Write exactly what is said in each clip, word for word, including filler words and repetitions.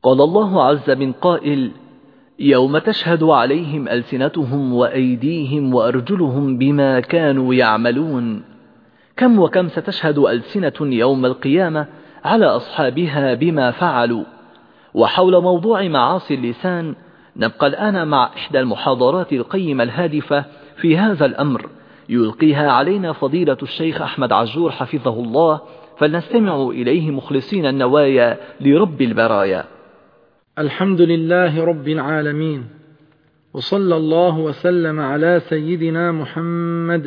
قال الله عز من قائل: يوم تشهد عليهم ألسنتهم وأيديهم وأرجلهم بما كانوا يعملون. كم وكم ستشهد ألسنة يوم القيامة على أصحابها بما فعلوا. وحول موضوع معاصي اللسان نبقى الآن مع إحدى المحاضرات القيمة الهادفة في هذا الأمر، يلقيها علينا فضيلة الشيخ أحمد عجور حفظه الله، فلنستمع إليه مخلصين النوايا لرب البرايا. الحمد لله رب العالمين، وصلى الله وسلم على سيدنا محمد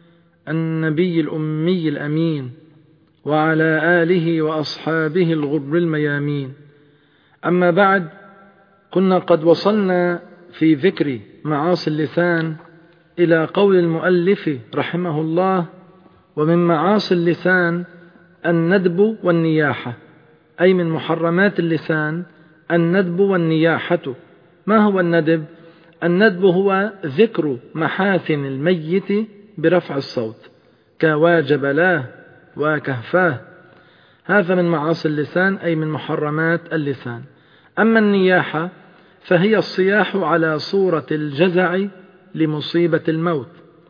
النبي الأمي الأمين وعلى آله وأصحابه الغر الميامين. أما بعد، كنا قد وصلنا في ذكر معاصي اللسان إلى قول المؤلف رحمه الله: ومن معاصي اللسان الندب والنياحة، أي من محرمات اللسان الندب والنياحة. ما هو الندب؟ الندب هو ذكر محاسن الميت برفع الصوت كواجبلاه وكهفاه، هذا من معاصي اللسان أي من محرمات اللسان. أما النياحة فهي الصياح على صورة الجزع لمصيبة الموت،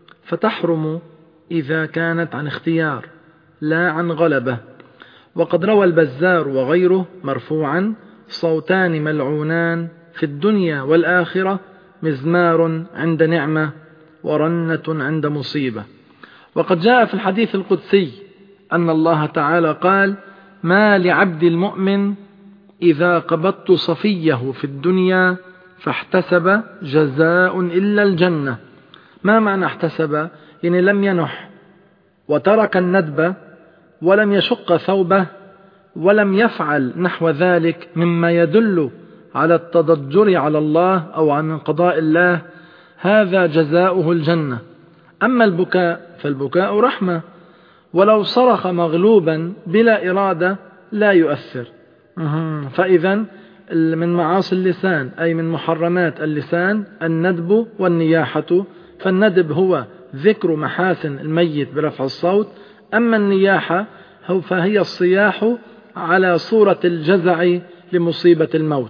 فتحرم إذا كانت عن اختيار لا عن غلبة. وقد روى البزار وغيره مرفوعا: صوتان ملعونان في الدنيا والآخرة، مزمار عند نعمة ورنة عند مصيبة. وقد جاء في الحديث القدسي أن الله تعالى قال: ما لعبد المؤمن إذا قبضت صفيه في الدنيا فاحتسب جزاء إلا الجنة. ما معنى احتسب؟ يعني لم ينح وترك الندب ولم يشق ثوبه ولم يفعل نحو ذلك مما يدل على التضجر على الله أو عن قضاء الله، هذا جزاؤه الجنة. أما البكاء فالبكاء رحمة، ولو صرخ مغلوبا بلا إرادة لا يؤثر. فإذا من معاصي اللسان أي من محرمات اللسان الندب والنياحة. فالندب هو ذكر محاسن الميت برفع الصوت، أما النياحة فهي الصياح على صورة الجزع لمصيبة الموت.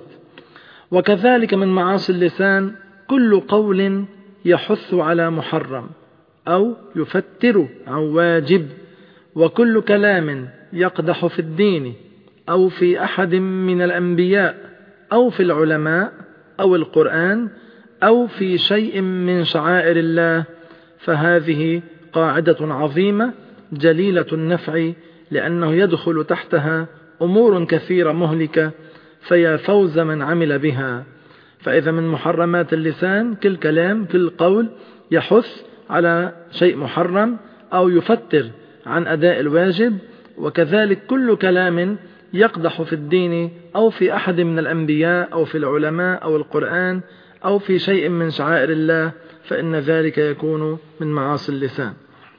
وكذلك من معاصي اللسان كل قول يحث على محرم أو يفتر عن واجب، وكل كلام يقدح في الدين أو في أحد من الأنبياء أو في العلماء أو القرآن أو في شيء من شعائر الله، فهذه قاعدة عظيمة جليلة النفع، لأنه يدخل تحتها أمور كثيرة مهلكة، فيا فوز من عمل بها. فإذا من محرمات اللسان كل كلام كل قول يحث على شيء محرم أو يفتر عن أداء الواجب، وكذلك كل كلام يقدح في الدين أو في أحد من الأنبياء أو في العلماء أو القرآن أو في شيء من شعائر الله، فإن ذلك يكون من معاصي اللسان.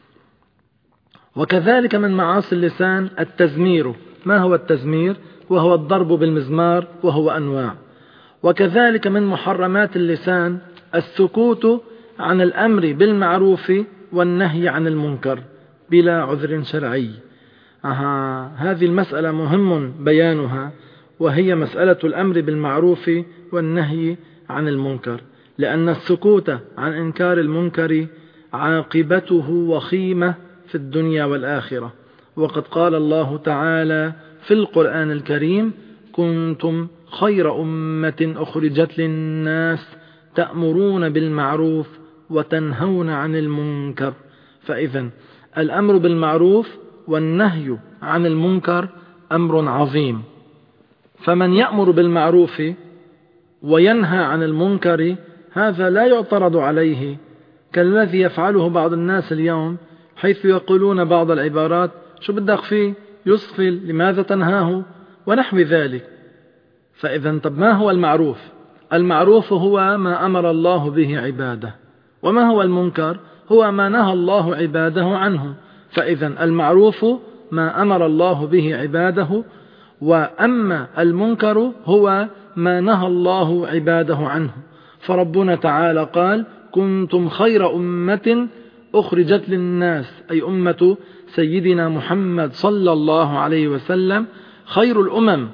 وكذلك من معاصي اللسان التزمير. ما هو التزمير؟ وهو الضرب بالمزمار، وهو أنواع. وكذلك من محرمات اللسان السكوت عن الأمر بالمعروف والنهي عن المنكر بلا عذر شرعي. أها، هذه المسألة مهم بيانها، وهي مسألة الأمر بالمعروف والنهي عن المنكر، لأن السكوت عن إنكار المنكر عاقبته وخيمة في الدنيا والآخرة. وقد قال الله تعالى في القرآن الكريم: كنتم خير أمة أخرجت للناس تأمرون بالمعروف وتنهون عن المنكر. فإذا الأمر بالمعروف والنهي عن المنكر أمر عظيم، فمن يأمر بالمعروف وينهى عن المنكر هذا لا يعترض عليه، كالذي يفعله بعض الناس اليوم، حيث يقولون بعض العبارات: شو بدك فيه؟ يسفل، لماذا تنهاه؟ ونحو ذلك. فإذا طب ما هو المعروف؟ المعروف هو ما أمر الله به عباده، وما هو المنكر؟ هو ما نهى الله عباده عنه. فإذا المعروف ما أمر الله به عباده، وأما المنكر هو ما نهى الله عباده عنه. فربنا تعالى قال: كنتم خير أمة أخرجت للناس، أي أمة سيدنا محمد صلى الله عليه وسلم خير الأمم،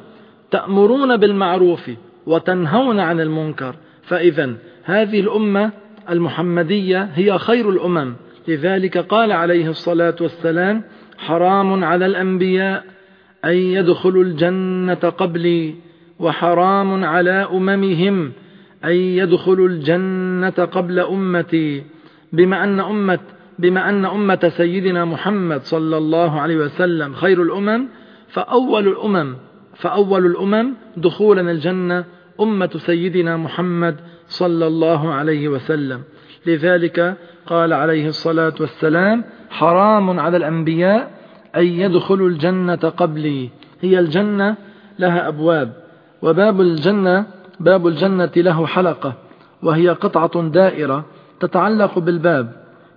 تأمرون بالمعروف وتنهون عن المنكر، فإذا هذه الأمة المحمدية هي خير الأمم. لذلك قال عليه الصلاة والسلام: حرام على الأنبياء أن يدخلوا الجنة قبلي، وحرام على أممهم أن يدخلوا الجنة قبل أمتي. بما أن أمة بما أن أمة سيدنا محمد صلى الله عليه وسلم خير الأمم، فأول الأمم فأول الأمم دخولا الجنة أمة سيدنا محمد صلى الله عليه وسلم. لذلك قال عليه الصلاة والسلام: حرام على الأنبياء أن يدخلوا الجنة قبلي. هي الجنة لها أبواب، وباب الجنة باب الجنة له حلقة، وهي قطعة دائرة تتعلق بالباب.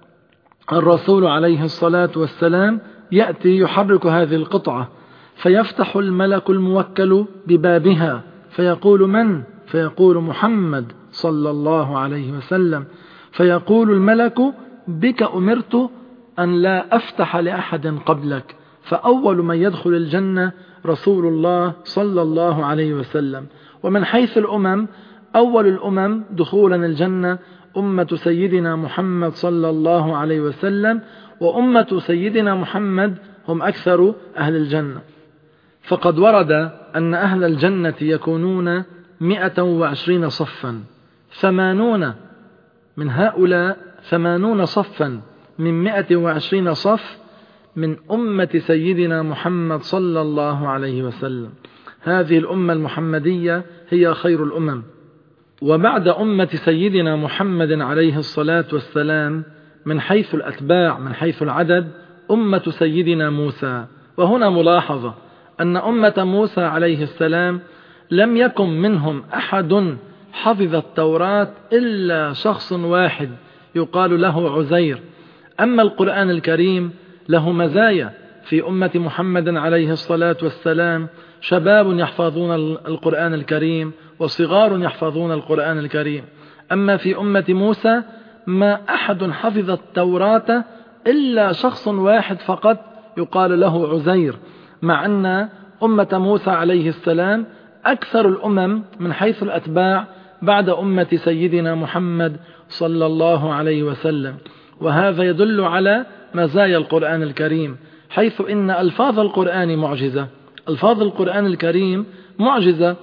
الرسول عليه الصلاة والسلام يأتي يحرك هذه القطعة، فيفتح الملك الموكل ببابها فيقول: من؟ فيقول: محمد صلى الله عليه وسلم. فيقول الملك: بك أمرت أن لا أفتح لأحد قبلك. فأول من يدخل الجنة رسول الله صلى الله عليه وسلم. ومن حيث الأمم، أول الأمم دخولا الجنة أمة سيدنا محمد صلى الله عليه وسلم، وأمة سيدنا محمد هم أكثر أهل الجنة. فقد ورد أن أهل الجنة يكونون مئة وعشرين صفا، ثمانون من هؤلاء ثمانون صفا من مئة وعشرين صف من أمة سيدنا محمد صلى الله عليه وسلم. هذه الأمة المحمدية هي خير الأمم. وبعد أمة سيدنا محمد عليه الصلاة والسلام من حيث الأتباع من حيث العدد أمة سيدنا موسى. وهنا ملاحظة أن أمة موسى عليه السلام لم يكن منهم أحد حفظ التوراة إلا شخص واحد يقال له عزير. أما القرآن الكريم له مزايا. في أمة محمد عليه الصلاة والسلام شباب يحفظون القرآن الكريم وصغار يحفظون القرآن الكريم. أما في أمة موسى ما أحد حفظ التوراة إلا شخص واحد فقط يقال له عزير، مع أن أمة موسى عليه السلام أكثر الأمم من حيث الأتباع بعد أمة سيدنا محمد صلى الله عليه وسلم. وهذا يدل على مزايا القرآن الكريم، حيث إن ألفاظ القرآن معجزة. ألفاظ القرآن الكريم معجزة،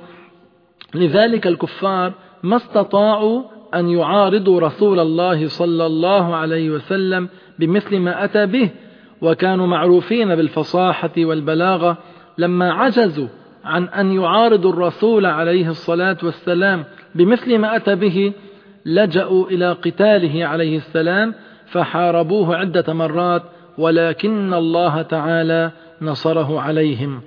لذلك الكفار ما استطاعوا أن يعارضوا رسول الله صلى الله عليه وسلم بمثل ما أتى به، وكانوا معروفين بالفصاحة والبلاغة. لما عجزوا عن أن يعارضوا الرسول عليه الصلاة والسلام بمثل ما أتى به لجأوا إلى قتاله عليه السلام، فحاربوه عدة مرات، ولكن الله تعالى نصره عليهم.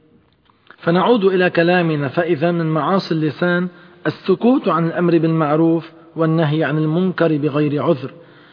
فنعود إلى كلامنا. فإذا من معاصي اللسان السكوت عن الأمر بالمعروف والنهي عن المنكر بغير عذر.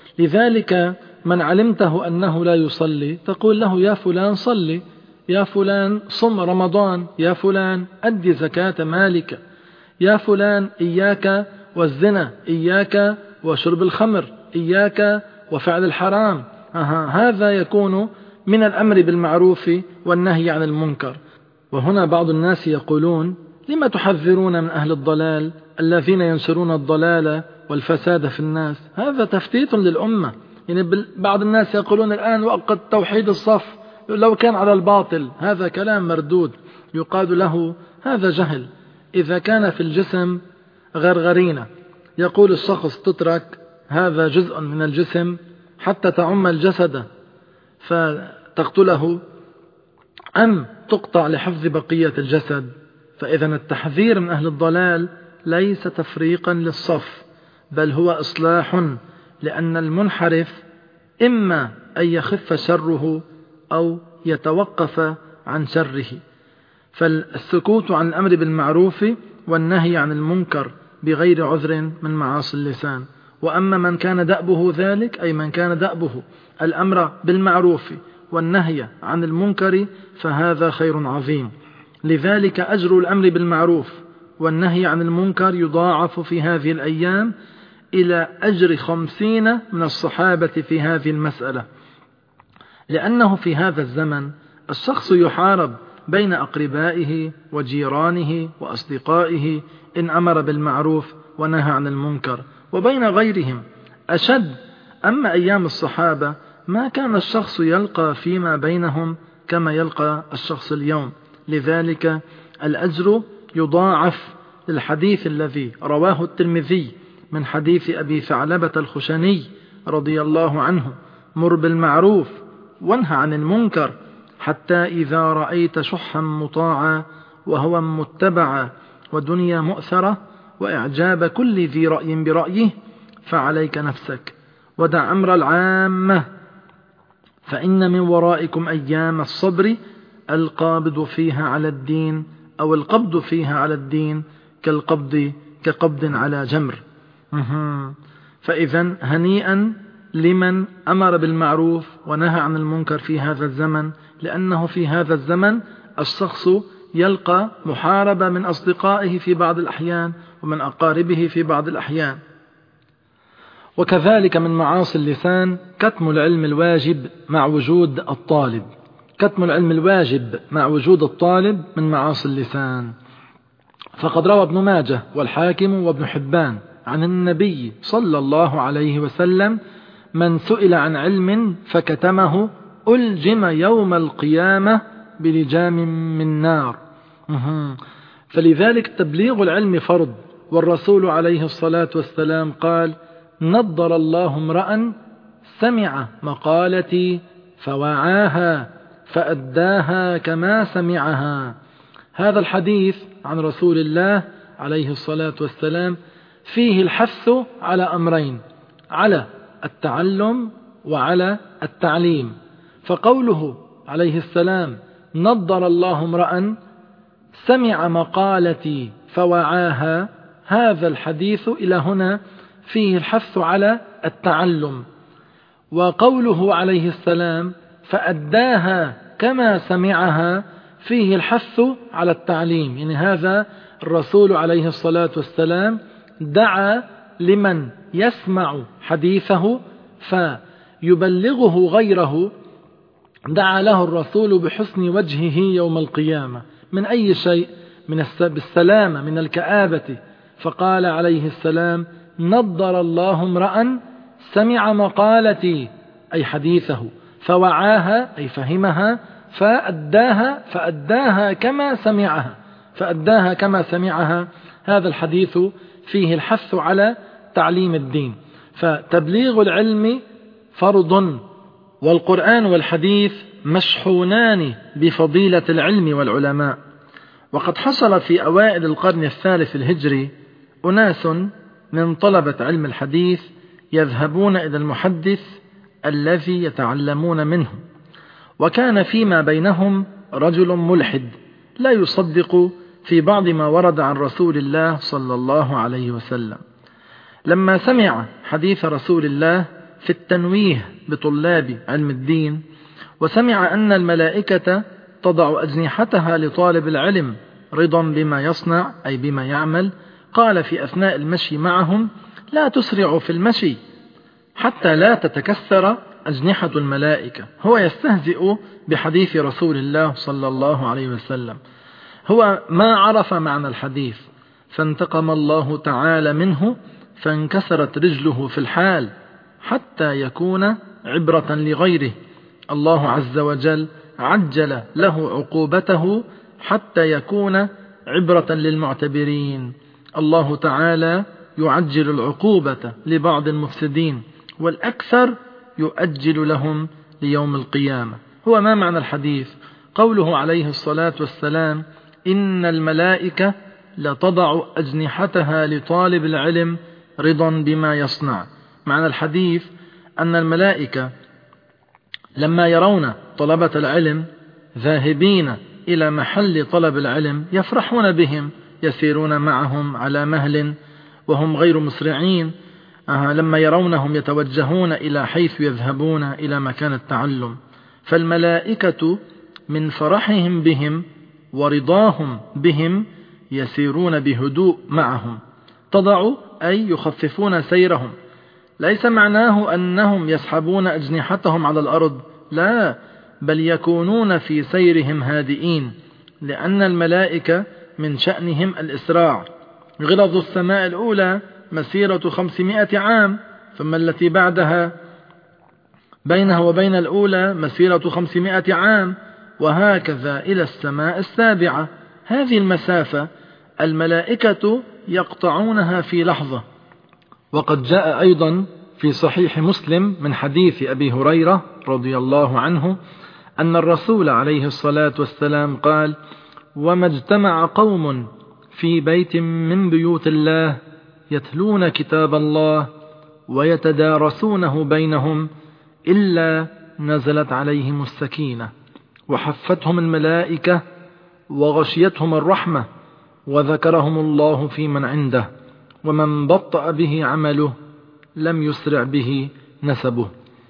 لذلك من علمته أنه لا يصلي تقول له: يا فلان صلي، يا فلان صم رمضان، يا فلان أدي زكاة مالك، يا فلان إياك والزنا، إياك وشرب الخمر، إياك وفعل الحرام. هذا يكون من الأمر بالمعروف والنهي عن المنكر. وهنا بعض الناس يقولون: لما تحذرون من أهل الضلال الذين ينشرون الضلال والفساد في الناس؟ هذا تفتيت للأمة. يعني بعض الناس يقولون الآن وقت توحيد الصف لو كان على الباطل. هذا كلام مردود، يقال له هذا جهل. إذا كان في الجسم غرغرينة يقول الشخص تترك هذا جزء من الجسم حتى تعم الجسد فتقتله، أم تقطع لحفظ بقية الجسد؟ فإذا التحذير من أهل الضلال ليس تفريقا للصف، بل هو إصلاح، لأن المنحرف إما أن يخف شره أو يتوقف عن شره. فالسكوت عن الأمر بالمعروف والنهي عن المنكر بغير عذر من معاصي اللسان. وأما من كان دأبه ذلك، أي من كان دأبه الأمر بالمعروف والنهي عن المنكر، فهذا خير عظيم. لذلك أجر الأمر بالمعروف والنهي عن المنكر يضاعف في هذه الأيام إلى أجر خمسين من الصحابة في هذه المسألة، لأنه في هذا الزمن الشخص يحارب بين أقربائه وجيرانه وأصدقائه إن أمر بالمعروف ونهى عن المنكر، وبين غيرهم أشد. أما أيام الصحابة ما كان الشخص يلقى فيما بينهم كما يلقى الشخص اليوم، لذلك الأجر يضاعف. للحديث الذي رواه الترمذي من حديث أبي ثعلبة الخشني رضي الله عنه: مر بالمعروف وانهى عن المنكر حتى إذا رأيت شحا مطاعا وهوى متبعا ودنيا مؤثرة وإعجاب كل ذي رأي برأيه فعليك نفسك ودع أمر العامة، فإن من ورائكم أيام الصبر القابض فيها على الدين أو القبض فيها على الدين كالقبض كقبض على جمر. فإذا هنيئا لمن أمر بالمعروف ونهى عن المنكر في هذا الزمن، لأنه في هذا الزمن الشخص يلقى محاربة من أصدقائه في بعض الأحيان ومن أقاربه في بعض الأحيان. وكذلك من معاصي اللسان كتم العلم الواجب مع وجود الطالب. كتم العلم الواجب مع وجود الطالب من معاصي اللسان. فقد روى ابن ماجه والحاكم وابن حبان عن النبي صلى الله عليه وسلم: من سئل عن علم فكتمه ألجم يوم القيامة بلجام من نار. فلذلك تبليغ العلم فرض، والرسول عليه الصلاة والسلام قال: نضر الله امرأ سمع مقالتي فوعاها فأداها كما سمعها. هذا الحديث عن رسول الله عليه الصلاة والسلام فيه الحث على أمرين: على التعلم وعلى التعليم. فقوله عليه السلام: نضر الله امرأ سمع مقالتي فوعاها، هذا الحديث إلى هنا فيه الحث على التعلم. وقوله عليه السلام: فأداها كما سمعها، فيه الحث على التعليم. يعني هذا الرسول عليه الصلاة والسلام دعا لمن يسمع حديثه فيبلغه غيره، دعا له الرسول بحسن وجهه يوم القيامة من أي شيء، من السلامة، من الكآبة. فقال عليه السلام: نضر الله امرأ سمع مقالتي، أي حديثه، فوعاها أي فهمها، فأداها فأداها كما سمعها فأداها كما سمعها. هذا الحديث فيه الحث على تعليم الدين. فتبليغ العلم فرض، والقرآن والحديث مشحونان بفضيلة العلم والعلماء. وقد حصل في أوائل القرن الثالث الهجري أناس من طلبة علم الحديث يذهبون إلى المحدث الذي يتعلمون منه، وكان فيما بينهم رجل ملحد لا يصدق في بعض ما ورد عن رسول الله صلى الله عليه وسلم. لما سمع حديث رسول الله في التنويه بطلاب علم الدين، وسمع أن الملائكة تضع أجنحتها لطالب العلم رضا بما يصنع أي بما يعمل، قال في أثناء المشي معهم: لا تسرعوا في المشي حتى لا تتكسر أجنحة الملائكة. هو يستهزئ بحديث رسول الله صلى الله عليه وسلم، هو ما عرف معنى الحديث، فانتقم الله تعالى منه فانكسرت رجله في الحال حتى يكون عبرة لغيره. الله عز وجل عجل له عقوبته حتى يكون عبرة للمعتبرين. الله تعالى يعجل العقوبة لبعض المفسدين، والأكثر يؤجل لهم ليوم القيامة. هو ما معنى الحديث؟ قوله عليه الصلاة والسلام: إن الملائكة لتضع أجنحتها لطالب العلم رضا بما يصنع. معنى الحديث أن الملائكة لما يرون طلبة العلم ذاهبين إلى محل طلب العلم يفرحون بهم، يسيرون معهم على مهل وهم غير مسرعين، لما يرونهم يتوجهون إلى حيث يذهبون إلى مكان التعلم. فالملائكة من فرحهم بهم ورضاهم بهم يسيرون بهدوء معهم. تضع أي يخففون سيرهم، ليس معناه أنهم يسحبون أجنحتهم على الأرض، لا، بل يكونون في سيرهم هادئين لأن الملائكة من شأنهم الإسراع. غلظ السماء الأولى مسيرة خمسمائة عام، ثم التي بعدها بينها وبين الأولى مسيرة خمسمائة عام، وهكذا إلى السماء السابعة. هذه المسافة الملائكة يقطعونها في لحظة. وقد جاء أيضا في صحيح مسلم من حديث أبي هريرة رضي الله عنه أن الرسول عليه الصلاة والسلام قال: وما اجتمع قوم في بيت من بيوت الله يتلون كتاب الله ويتدارسونه بينهم إلا نزلت عليهم السكينة وحفتهم الملائكة وغشيتهم الرحمة وذكرهم الله في من عنده، ومن بطأ به عمله لم يسرع به نسبه.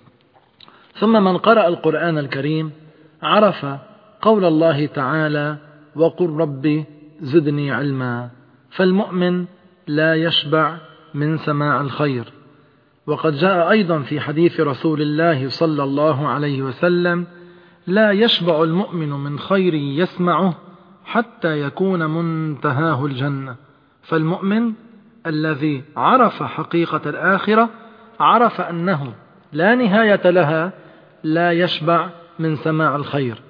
ثم من قرأ القرآن الكريم عرف قول الله تعالى: وقل رب زدني علما. فالمؤمن لا يشبع من سماع الخير. وقد جاء أيضا في حديث رسول الله صلى الله عليه وسلم: لا يشبع المؤمن من خير يسمعه حتى يكون منتهاه الجنة. فالمؤمن الذي عرف حقيقة الآخرة عرف أنه لا نهاية لها لا يشبع من سماع الخير.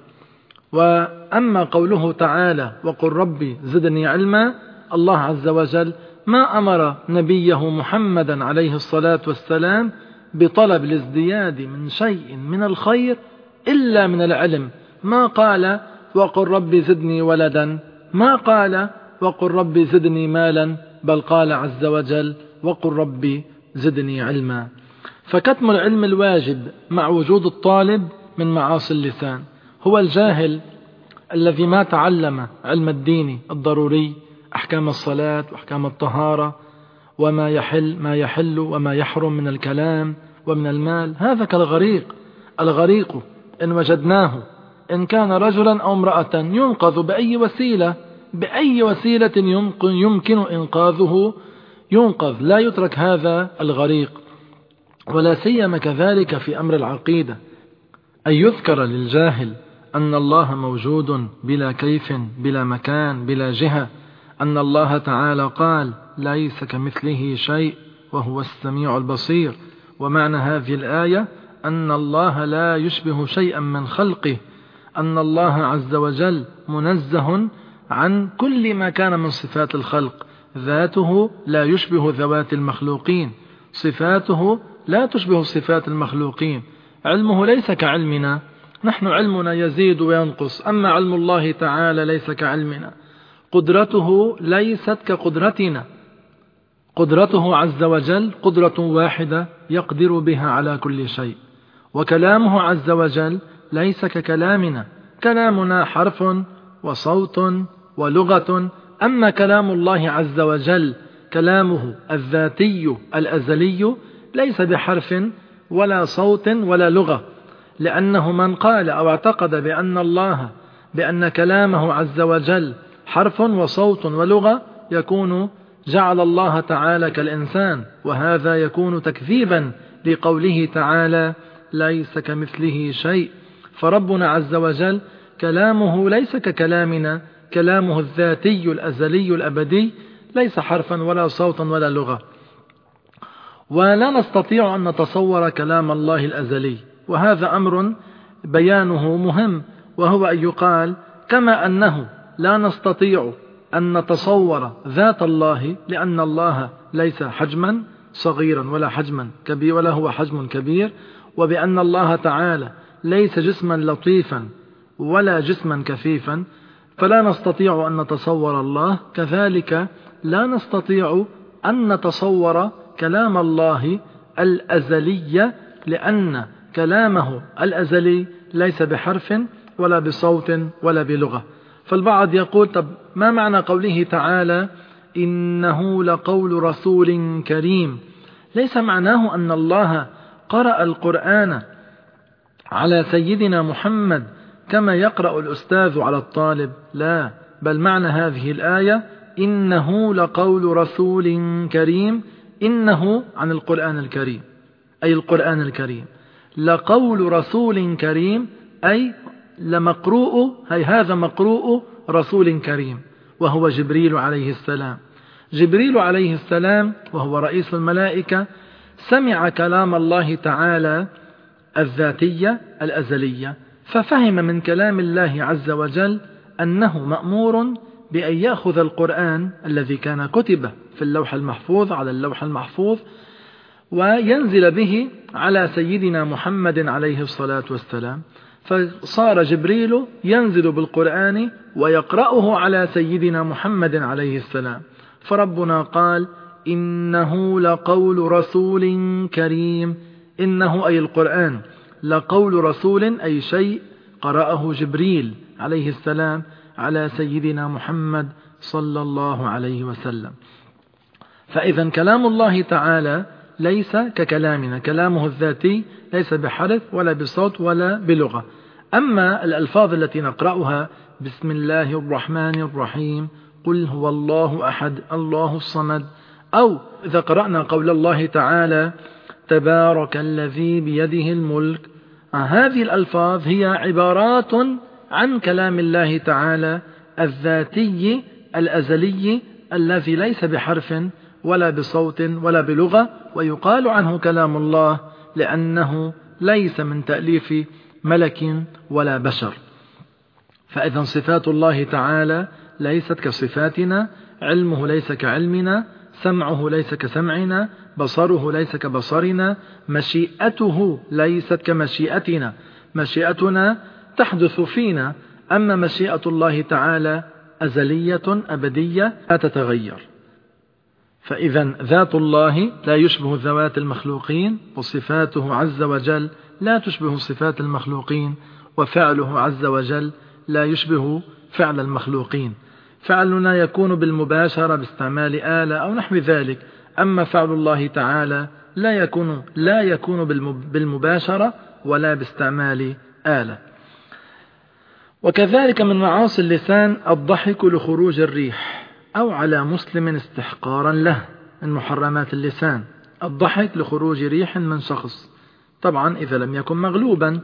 وأما قوله تعالى: وقل ربي زدني علما، الله عز وجل ما أمر نبيه محمدا عليه الصلاة والسلام بطلب الازدياد من شيء من الخير إلا من العلم. ما قال: وقل ربي زدني ولدا، ما قال: وقل ربي زدني مالا، بل قال عز وجل: وقل ربي زدني علما. فكتم العلم الواجب مع وجود الطالب من معاصي اللسان. هو الجاهل الذي ما تعلم علم الدين الضروري، أحكام الصلاة وأحكام الطهارة وما يحل ما يحل وما يحرم من الكلام ومن المال، هذا كالغريق. الغريق إن وجدناه إن كان رجلا أو امرأة ينقذ بأي وسيلة بأي وسيلة يمكن إنقاذه ينقذ، لا يترك هذا الغريق. ولا سيما كذلك في أمر العقيدة، أن يذكر للجاهل أن الله موجود بلا كيف بلا مكان بلا جهة، أن الله تعالى قال: ليس كمثله شيء وهو السميع البصير. ومعنى هذه الآية أن الله لا يشبه شيئا من خلقه، أن الله عز وجل منزه عن كل ما كان من صفات الخلق. ذاته لا يشبه ذوات المخلوقين، صفاته لا تشبه صفات المخلوقين، علمه ليس كعلمنا، نحن علمنا يزيد وينقص، أما علم الله تعالى ليس كعلمنا. قدرته ليست كقدرتنا، قدرته عز وجل قدرة واحدة يقدر بها على كل شيء. وكلامه عز وجل ليس ككلامنا، كلامنا حرف وصوت ولغة، أما كلام الله عز وجل كلامه الذاتي الأزلي ليس بحرف ولا صوت ولا لغة. لأنه من قال أو اعتقد بأن الله بأن كلامه عز وجل حرف وصوت ولغة يكون جعل الله تعالى كالإنسان، وهذا يكون تكذيبا لقوله تعالى: ليس كمثله شيء. فربنا عز وجل كلامه ليس ككلامنا، كلامه الذاتي الأزلي الأبدي ليس حرفا ولا صوتا ولا لغة. ولا نستطيع أن نتصور كلام الله الأزلي، وهذا أمر بيانه مهم، وهو أن يقال كما أنه لا نستطيع أن نتصور ذات الله لأن الله ليس حجما صغيرا ولا حجما كبير ولا هو حجم كبير، وبأن الله تعالى ليس جسما لطيفا ولا جسما كثيفا، فلا نستطيع أن نتصور الله. كذلك لا نستطيع أن نتصور كلام الله الأزلي، لأن كلامه الأزلي ليس بحرف ولا بصوت ولا بلغة. فالبعض يقول: طب ما معنى قوله تعالى: إنه لقول رسول كريم؟ ليس معناه أن الله قرأ القرآن على سيدنا محمد كما يقرأ الأستاذ على الطالب، لا، بل معنى هذه الآية إنه لقول رسول كريم، إنه عن القرآن الكريم، أي القرآن الكريم، لقول رسول كريم أي لمقروء، هي هذا مقروء رسول كريم وهو جبريل عليه السلام. جبريل عليه السلام وهو رئيس الملائكة سمع كلام الله تعالى الذاتية الأزلية، ففهم من كلام الله عز وجل أنه مأمور بأن يأخذ القرآن الذي كان كتب في اللوح المحفوظ على اللوح المحفوظ وينزل به على سيدنا محمد عليه الصلاة والسلام. فصار جبريل ينزل بالقرآن ويقرأه على سيدنا محمد عليه السلام. فربنا قال إنه لقول رسول كريم، إنه أي القرآن لقول رسول أي شيء قرأه جبريل عليه السلام على سيدنا محمد صلى الله عليه وسلم. فإذا كلام الله تعالى ليس ككلامنا، كلامه الذاتي ليس بحرف ولا بصوت ولا بلغة. أما الألفاظ التي نقرأها بسم الله الرحمن الرحيم، قل هو الله أحد الله الصمد، أو إذا قرأنا قول الله تعالى تبارك الذي بيده الملك، هذه الألفاظ هي عبارات عن كلام الله تعالى الذاتي الأزلي الذي ليس بحرف ولا بصوت ولا بلغة، ويقال عنه كلام الله لأنه ليس من تأليف ملك ولا بشر. فإذا صفات الله تعالى ليست كصفاتنا، علمه ليس كعلمنا، سمعه ليس كسمعنا، بصره ليس كبصرنا، مشيئته ليست كمشيئتنا، مشيئتنا تحدث فينا، أما مشيئة الله تعالى أزلية أبدية لا تتغير. فإذا ذات الله لا يشبه ذوات المخلوقين، وصفاته عز وجل لا تشبه صفات المخلوقين، وفعله عز وجل لا يشبه فعل المخلوقين. فعلنا يكون بالمباشرة باستعمال آلة أو نحو ذلك، أما فعل الله تعالى لا يكون لا يكون بالمباشرة ولا باستعمال آلة. وكذلك من معاصي اللسان الضحك لخروج الريح، أو على مسلم استحقارا له، من محرمات اللسان الضحك لخروج ريح من شخص، طبعا إذا لم يكن مغلوبا.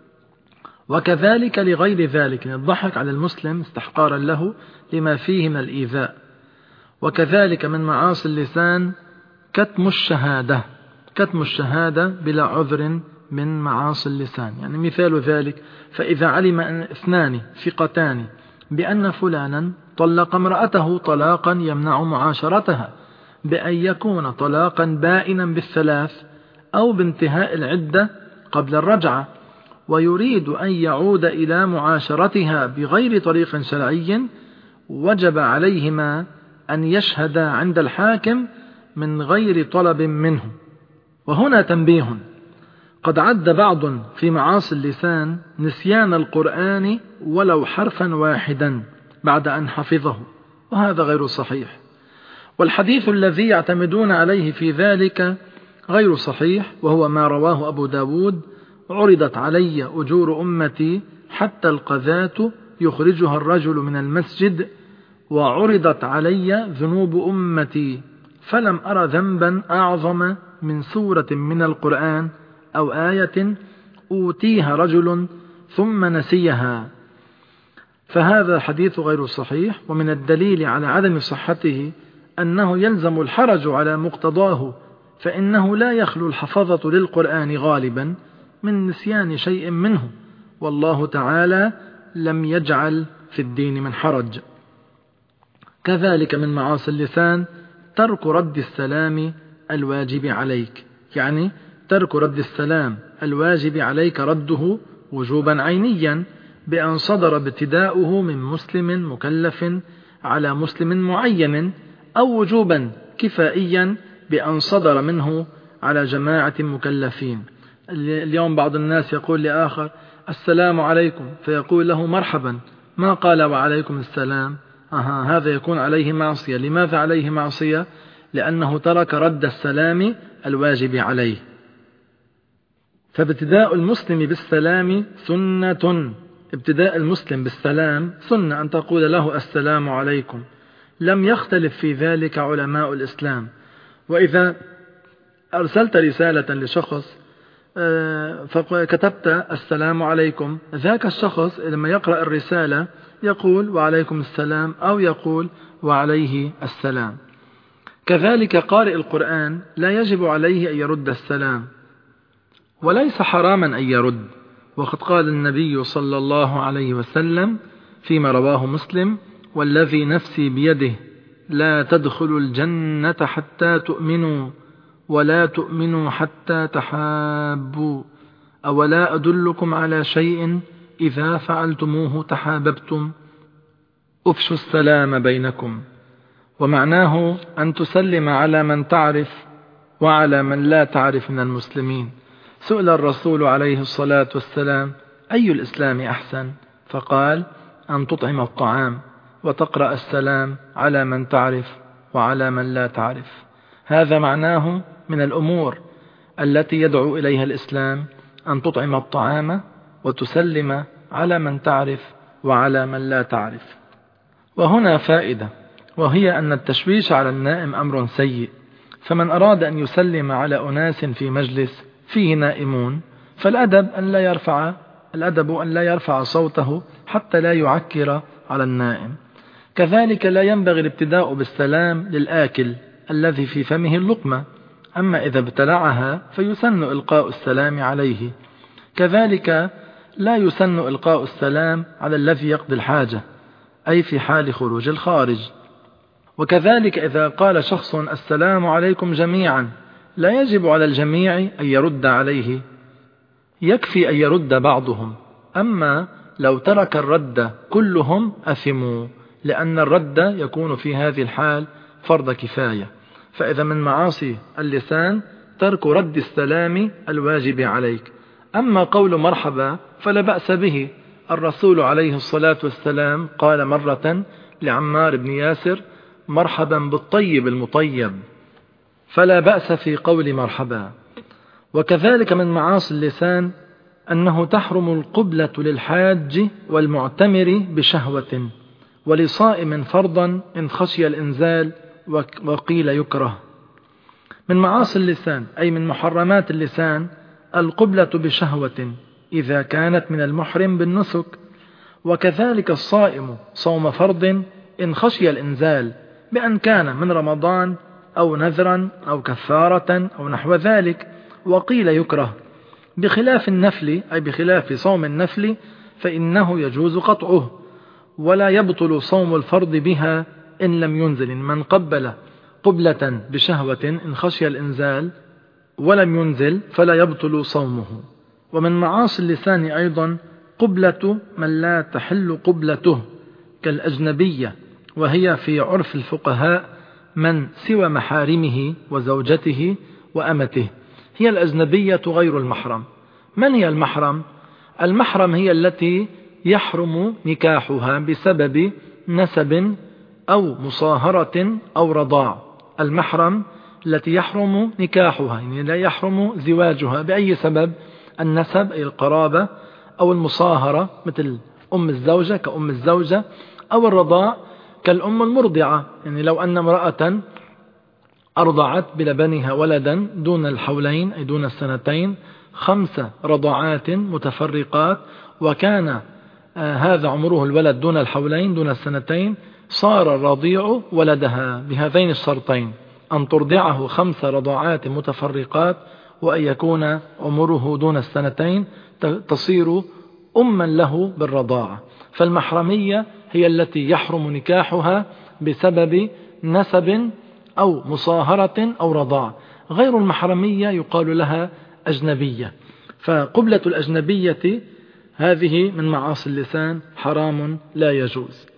وكذلك لغير ذلك، الضحك على المسلم استحقارا له لما فيه من الإيذاء. وكذلك من معاصي اللسان كتم الشهادة، كتم الشهادة بلا عذر من معاصي اللسان. يعني مثال ذلك، فإذا علم اثنان ثقتان بأن فلانا طلق امرأته طلاقا يمنع معاشرتها، بأن يكون طلاقا بائنا بالثلاث أو بانتهاء العدة قبل الرجعة، ويريد أن يعود إلى معاشرتها بغير طريق شرعي، وجب عليهما أن يشهدا عند الحاكم من غير طلب منه. وهنا تنبيه، قد عد بعض في معاصي اللسان نسيان القرآن ولو حرفا واحدا بعد أن حفظه، وهذا غير صحيح. والحديث الذي يعتمدون عليه في ذلك غير صحيح، وهو ما رواه أبو داود: عرضت علي أجور أمتي حتى القذاة يخرجها الرجل من المسجد، وعرضت علي ذنوب أمتي فلم أر ذنبا أعظم من سورة من القرآن أو آية أوتيها رجل ثم نسيها. فهذا حديث غير صحيح، ومن الدليل على عدم صحته أنه يلزم الحرج على مقتضاه، فإنه لا يخلو الحفظة للقرآن غالبا من نسيان شيء منه، والله تعالى لم يجعل في الدين من حرج. كذلك من معاصي اللسان ترك رد السلام الواجب عليك، يعني ترك رد السلام الواجب عليك رده وجوبا عينيا، بأن صدر ابتداؤه من مسلم مكلف على مسلم معين، أو وجوبا كفائيا بأن صدر منه على جماعة مكلفين. اليوم بعض الناس يقول لآخر السلام عليكم، فيقول له مرحبا، ما قال وعليكم السلام. أها، هذا يكون عليه معصية. لماذا عليه معصية؟ لأنه ترك رد السلام الواجب عليه. فابتداء المسلم بالسلام سنة، ابتداء المسلم بالسلام سنة، أن تقول له السلام عليكم. لم يختلف في ذلك علماء الإسلام. وإذا أرسلت رسالة لشخص فكتبت السلام عليكم، ذاك الشخص لما يقرأ الرسالة يقول وعليكم السلام أو يقول وعليه السلام. كذلك قارئ القرآن لا يجب عليه أن يرد السلام، وليس حراما أن يرد، وقد قال النبي صلى الله عليه وسلم فيما رواه مسلم: والذي نفسي بيده لا تدخلوا الجنة حتى تؤمنوا ولا تؤمنوا حتى تحابوا، أولا أدلكم على شيء إذا فعلتموه تحاببتم، أفشوا السلام بينكم. ومعناه أن تسلم على من تعرف وعلى من لا تعرف من المسلمين. سئل الرسول عليه الصلاة والسلام: أي الإسلام أحسن؟ فقال: أن تطعم الطعام وتقرأ السلام على من تعرف وعلى من لا تعرف. هذا معناه من الأمور التي يدعو إليها الإسلام أن تطعم الطعام وتسلم على من تعرف وعلى من لا تعرف. وهنا فائدة، وهي أن التشويش على النائم أمر سيء، فمن أراد أن يسلم على أناس في مجلس فيه نائمون فالأدب أن لا يرفع الأدب أن لا يرفع صوته حتى لا يعكر على النائم. كذلك لا ينبغي الابتداء بالسلام للآكل الذي في فمه اللقمة، أما إذا ابتلعها فيسن إلقاء السلام عليه. كذلك لا يسن إلقاء السلام على الذي يقضي الحاجة، أي في حال خروج الخارج. وكذلك إذا قال شخص السلام عليكم جميعا لا يجب على الجميع أن يرد عليه، يكفي أن يرد بعضهم، أما لو ترك الرد كلهم أثموا، لأن الرد يكون في هذه الحال فرض كفاية. فإذا من معاصي اللسان ترك رد السلام الواجب عليك. أما قول مرحبا فلا بأس به، الرسول عليه الصلاة والسلام قال مرة لعمار بن ياسر: مرحبا بالطيب المطيب، فلا بأس في قول مرحبا. وكذلك من معاصي اللسان أنه تحرم القبلة للحاج والمعتمر بشهوة، ولصائم فرضا إن خشي الإنزال، وقيل يكره. من معاصي اللسان أي من محرمات اللسان القبلة بشهوة إذا كانت من المحرم بالنسك، وكذلك الصائم صوم فرض إن خشي الإنزال بأن كان من رمضان أو نذرا أو كفارة أو نحو ذلك، وقيل يكره. بخلاف النفل أي بخلاف صوم النفل فإنه يجوز قطعه، ولا يبطل صوم الفرض بها إن لم ينزل. من قبل قبلة بشهوة إن خشي الإنزال ولم ينزل فلا يبطل صومه. ومن معاصي اللسان أيضا قبلة من لا تحل قبلته كالأجنبية، وهي في عرف الفقهاء من سوى محارمه وزوجته وأمته، هي الأجنبية غير المحرم. من هي المحرم؟ المحرم هي التي يحرم نكاحها بسبب نسب أو مصاهرة أو رضاع. المحرم التي يحرم نكاحها، يعني لا يحرم زواجها بأي سبب: النسب أي القرابة، أو المصاهرة مثل أم الزوجة كأم الزوجة، أو الرضاع كالأم المرضعة، يعني لو أن امرأة أرضعت بلبنها ولدا دون الحولين أي دون السنتين خمس رضعات متفرقات، وكان آه هذا عمره الولد دون الحولين دون السنتين، صار الرضيع ولدها بهذين الشرطين: أن ترضعه خمس رضعات متفرقات، وأن يكون عمره دون السنتين، تصير أما له بالرضاعة. فالمحرمية هي التي يحرم نكاحها بسبب نسب أو مصاهرة أو رضاع. غير المحرمية يقال لها أجنبية. فقبلة الأجنبية هذه من معاصي اللسان، حرام لا يجوز.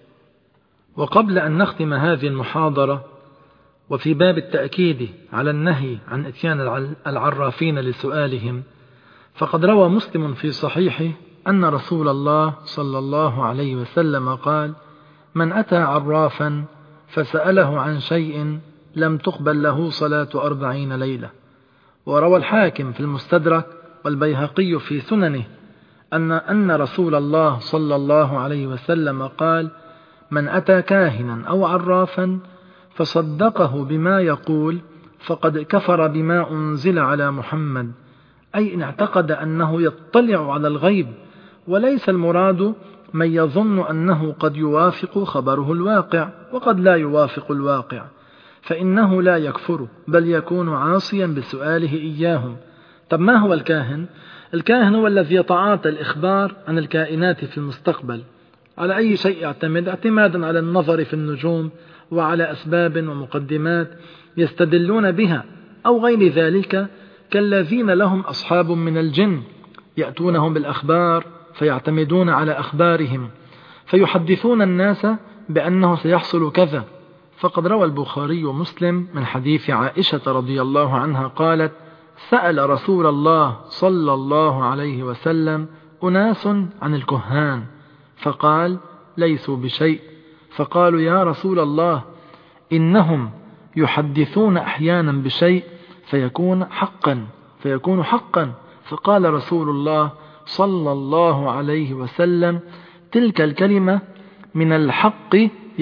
وقبل أن نختم هذه المحاضرة، وفي باب التأكيد على النهي عن إتيان العرافين لسؤالهم، فقد روى مسلم في صحيحه أن رسول الله صلى الله عليه وسلم قال: من أتى عرافا فسأله عن شيء لم تقبل له صلاة أربعين ليلة. وروى الحاكم في المستدرك والبيهقي في سننه أن أن رسول الله صلى الله عليه وسلم قال: من أتى كاهنا أو عرافا فصدقه بما يقول فقد كفر بما أنزل على محمد، أي إن اعتقد أنه يطلع على الغيب، وليس المراد من يظن أنه قد يوافق خبره الواقع وقد لا يوافق الواقع، فإنه لا يكفر بل يكون عاصيا بسؤاله إياهم. طب ما هو الكاهن؟ الكاهن هو الذي يتعاطى الإخبار عن الكائنات في المستقبل على أي شيء يعتمد، اعتمادا على النظر في النجوم وعلى أسباب ومقدمات يستدلون بها أو غير ذلك، كالذين لهم أصحاب من الجن يأتونهم بالأخبار فيعتمدون على أخبارهم فيحدثون الناس بأنه سيحصل كذا. فقد روى البخاري ومسلم من حديث عائشة رضي الله عنها قالت: سأل رسول الله صلى الله عليه وسلم أناس عن الكهان فقال: ليسوا بشيء. فقالوا: يا رسول الله إنهم يحدثون أحيانا بشيء فيكون حقا فيكون حقا فقال رسول الله صلى الله عليه وسلم: تلك الكلمة من الحق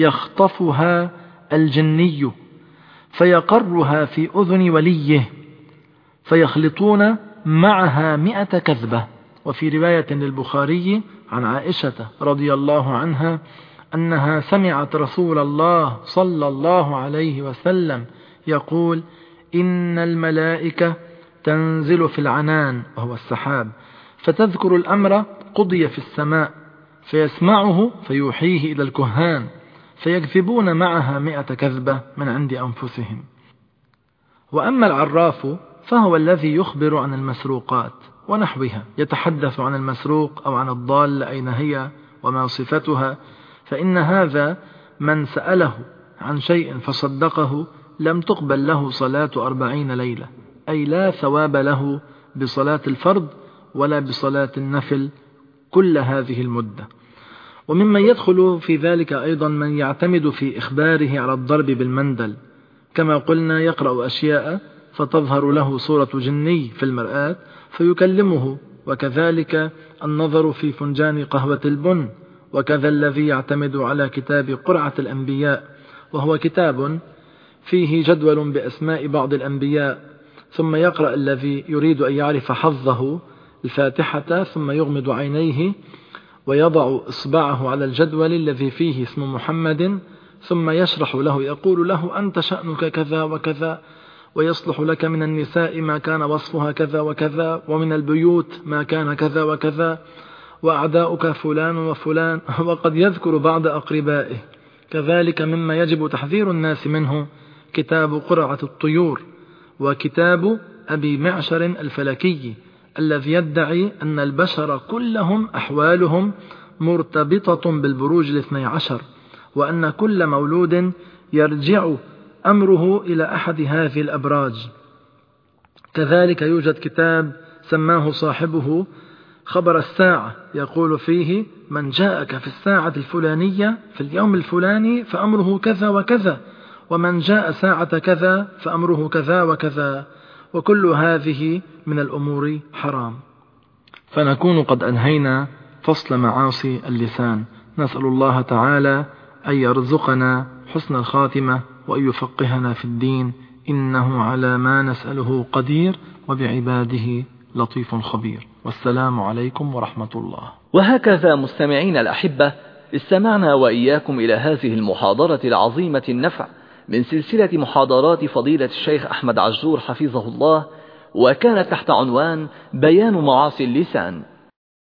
يخطفها الجني فيقرها في أذن وليه فيخلطون معها مئة كذبة. وفي رواية للبخاري عن عائشة رضي الله عنها أنها سمعت رسول الله صلى الله عليه وسلم يقول: إن الملائكة تنزل في العنان وهو السحاب فتذكر الأمر قضي في السماء فيسمعه فيوحيه إلى الكهان فيكذبون معها مئة كذبة من عند أنفسهم. وأما العراف فهو الذي يخبر عن المسروقات ونحوها، يتحدث عن المسروق أو عن الضال أين هي وما صفتها، فإن هذا من سأله عن شيء فصدقه لم تقبل له صلاة أربعين ليلة، أي لا ثواب له بصلاة الفرض ولا بصلاة النفل كل هذه المدة. وممن يدخل في ذلك أيضا من يعتمد في إخباره على الضرب بالمندل، كما قلنا يقرأ أشياء فتظهر له صورة جني في المرآة فيكلمه، وكذلك النظر في فنجان قهوة البن، وكذا الذي يعتمد على كتاب قرعة الأنبياء، وهو كتاب فيه جدول بأسماء بعض الأنبياء، ثم يقرأ الذي يريد أن يعرف حظه الفاتحة ثم يغمض عينيه ويضع إصبعه على الجدول الذي فيه اسم محمد ثم يشرح له، يقول له: أنت شأنك كذا وكذا، ويصلح لك من النساء ما كان وصفها كذا وكذا، ومن البيوت ما كان كذا وكذا، وأعداؤك فلان وفلان، وقد يذكر بعض أقربائه. كذلك مما يجب تحذير الناس منه كتاب قرعة الطيور، وكتاب أبي معشر الفلكي الذي يدعي أن البشر كلهم أحوالهم مرتبطة بالبروج الاثني عشر، وأن كل مولود يرجع أمره إلى أحد هذه الأبراج. كذلك يوجد كتاب سماه صاحبه خبر الساعة، يقول فيه: من جاءك في الساعة الفلانية في اليوم الفلاني فأمره كذا وكذا، ومن جاء ساعة كذا فأمره كذا وكذا، وكل هذه من الأمور حرام. فنكون قد أنهينا فصل معاصي اللسان. نسأل الله تعالى أن يرزقنا حسن الخاتمة وأن يفقهنا في الدين، إنه على ما نسأله قدير، وبعباده لطيف خبير. والسلام عليكم ورحمة الله. وهكذا مستمعين الأحبة، استمعنا وإياكم إلى هذه المحاضرة العظيمة النفع من سلسلة محاضرات فضيلة الشيخ أحمد عجور حفظه الله، وكانت تحت عنوان بيان معاصي اللسان.